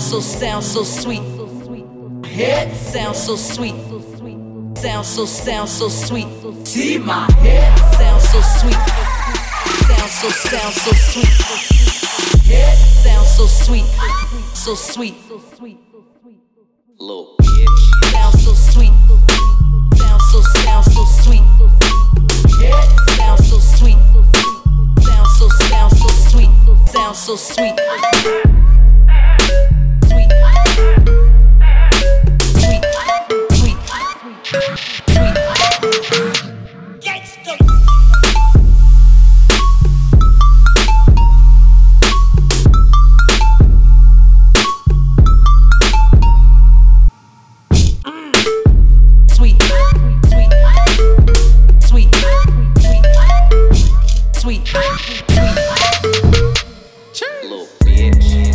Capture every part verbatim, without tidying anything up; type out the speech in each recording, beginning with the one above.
so, sound so sweet. Head sounds so sweet. Sound so, sound so sweet. See my head sounds so sweet. Sound so, sound so sweet. Head sounds so sweet. So sweet. Little bitch. Sound so sweet. Sound so, sound so sweet. Head sounds so sweet. Sound so, sound so sweet. Sound so sweet. Sweet. Sweet. Sweet. Sweet. Gangsta. Sweet. Sweet. Sweet. Sweet. Sweet. Little bitch.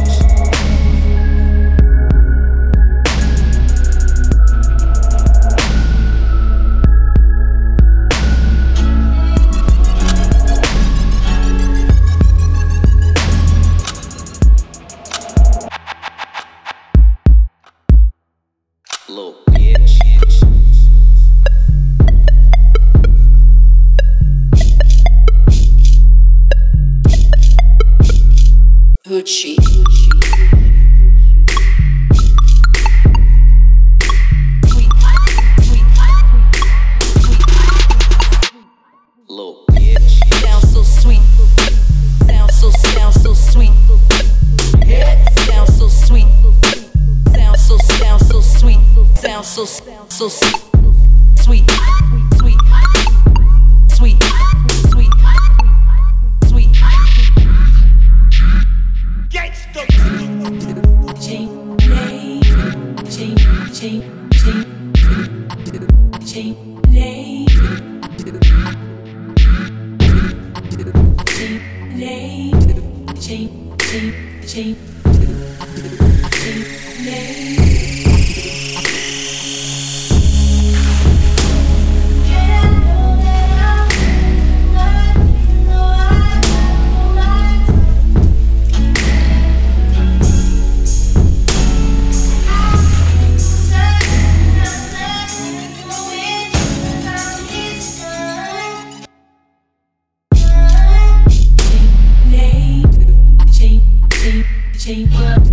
Little bitch. Hoochie. Sweet. Sweet. Sweet. Little bitch. Sound so sweet. Sound so, sound so sweet. Head sound so sweet. Sound so, sound so sweet. Sound so, sound so sweet. Sweet. Sweet. Sweet. Sweet. Sweet. Gangsta. Chain, chain, chain, chain, chain, chain, chain, chain, chain, chain, chain, chain, chain, chain, chain.